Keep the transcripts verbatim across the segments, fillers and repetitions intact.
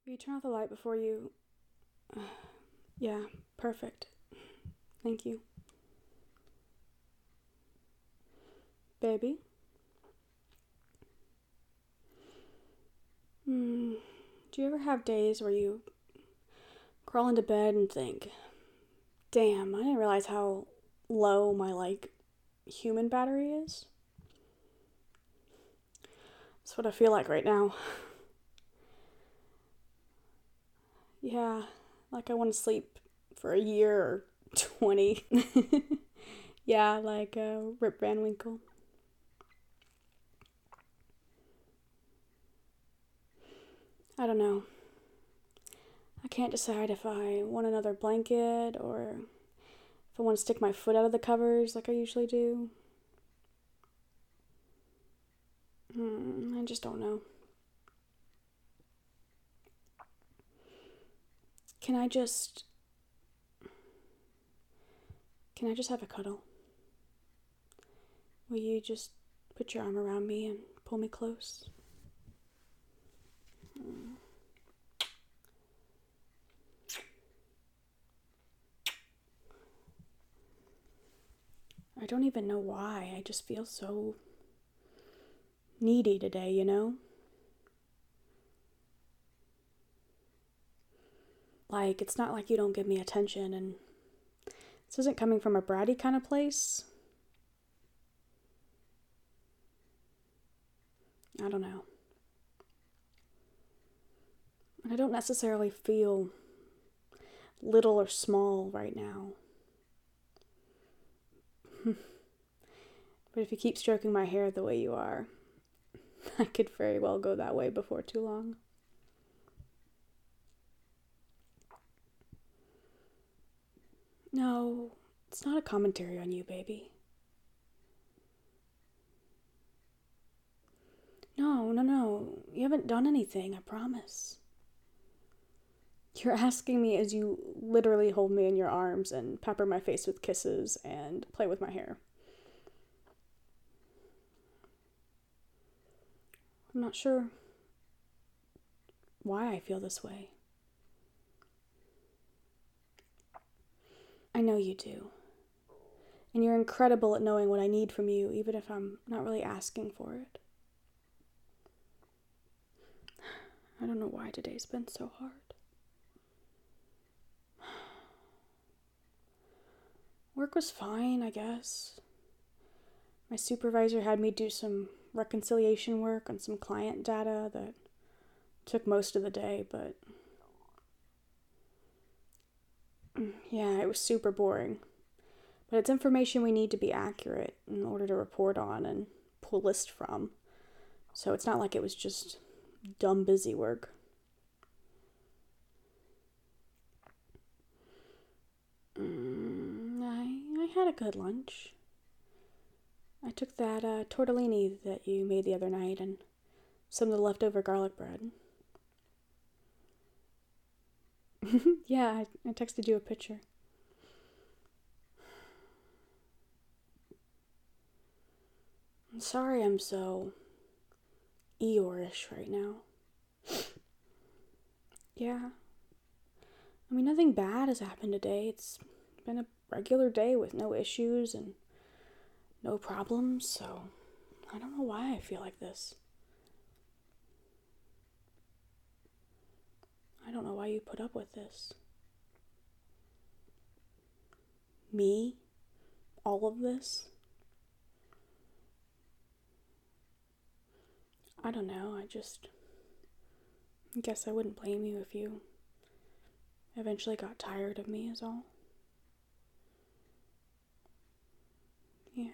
Will you turn off the light before you... Uh, yeah, perfect. Thank you. Baby? Hmm. Do you ever have days where you crawl into bed and think, damn, I didn't realize how low my, like, human battery is? That's what I feel like right now. Yeah, like I want to sleep for a year or twenty. Yeah, like uh, Rip Van Winkle. I don't know. I can't decide if I want another blanket or if I want to stick my foot out of the covers like I usually do. Hmm, I just don't know. Can I just... Can I just have a cuddle? Will you just put your arm around me and pull me close? Hmm. I don't even know why. I just feel so needy today, you know? Like, it's not like you don't give me attention, and this isn't coming from a bratty kind of place. I don't know. And I don't necessarily feel little or small right now. But if you keep stroking my hair the way you are, I could very well go that way before too long. No, it's not a commentary on you, baby. No, no, no. You haven't done anything, I promise. You're asking me as you literally hold me in your arms and pepper my face with kisses and play with my hair. I'm not sure why I feel this way. I know you do. And you're incredible at knowing what I need from you, even if I'm not really asking for it. I don't know why today's been so hard. Work was fine, I guess. My supervisor had me do some reconciliation work on some client data that took most of the day, but yeah, it was super boring. But it's information we need to be accurate in order to report on and pull list from. So it's not like it was just dumb busy work. Mm, I, I had a good lunch. I took that uh, tortellini that you made the other night and some of the leftover garlic bread. Yeah, I, I texted you a picture. I'm sorry I'm so Eeyore-ish right now. Yeah. I mean, nothing bad has happened today. It's been a regular day with no issues and no problems, so I don't know why I feel like this. I don't know why you put up with this. Me? All of this? I don't know, I just... I guess I wouldn't blame you if you eventually got tired of me is all. Yeah.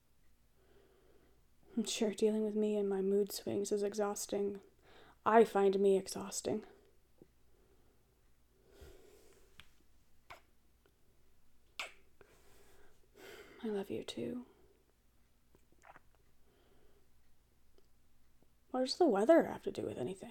I'm sure dealing with me and my mood swings is exhausting. I find me exhausting. I love you too. What does the weather have to do with anything?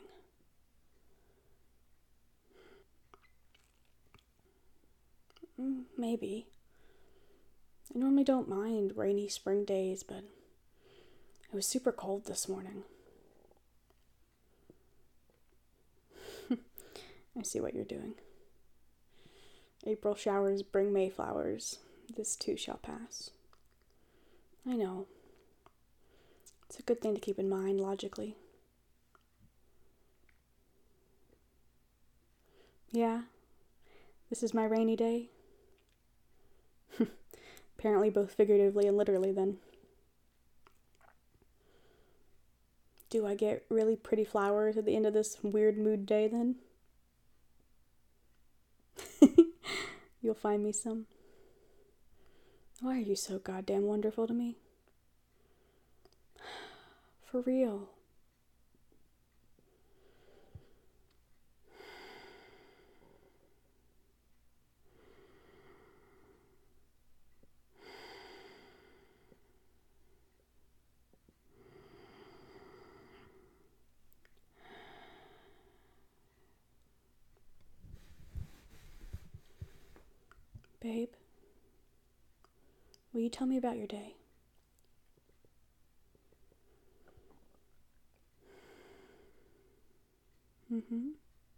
Mm, maybe. I normally don't mind rainy spring days, but it was super cold this morning. I see what you're doing. April showers bring May flowers. This too shall pass. I know. It's a good thing to keep in mind logically. Yeah, this is my rainy day. Apparently both figuratively and literally then. Do I get really pretty flowers at the end of this weird mood day then? You'll find me some. Why are you so goddamn wonderful to me? For real. Babe, will you tell me about your day? Mm-hmm.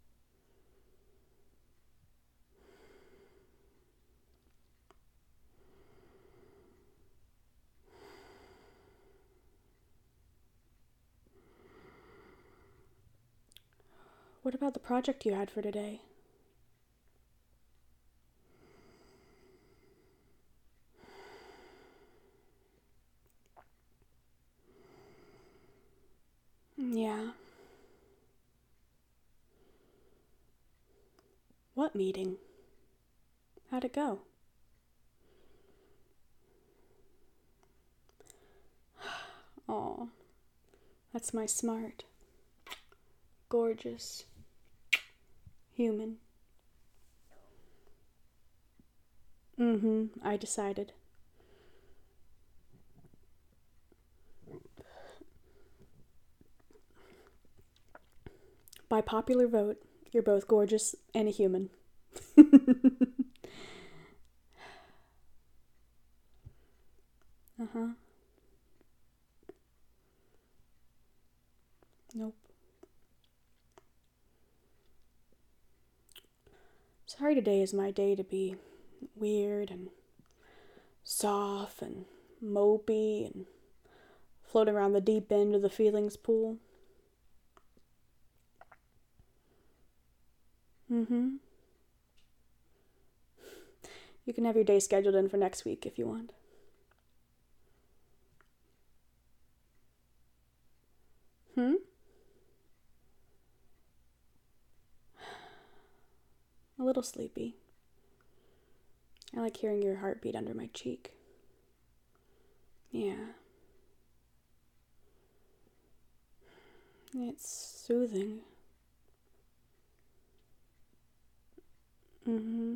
What about the project you had for today? Yeah. What meeting? How'd it go? Aw, that's my smart, gorgeous, human. Mm-hmm, I decided. By popular vote, you're both gorgeous and a human. Uh-huh. Nope. Sorry today is my day to be weird and soft and mopey and floating around the deep end of the feelings pool. Mm-hmm. You can have your day scheduled in for next week if you want. Hmm? A little sleepy. I like hearing your heartbeat under my cheek. Yeah. It's soothing. Mm-hmm.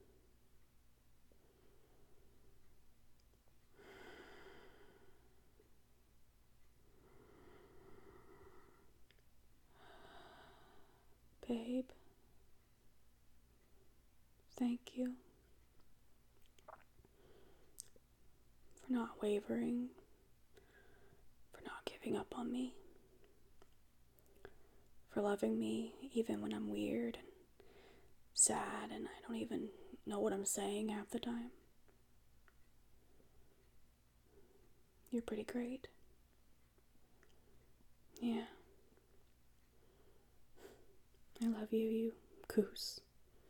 Babe. Thank you for not wavering, for not giving up on me, for loving me even when I'm weird and sad and I don't even know what I'm saying half the time. You're pretty great. Yeah. I love you, you goose.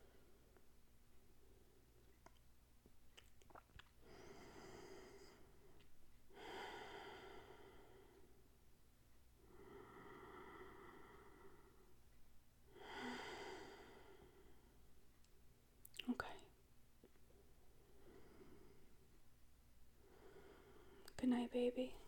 Okay. Good night, baby.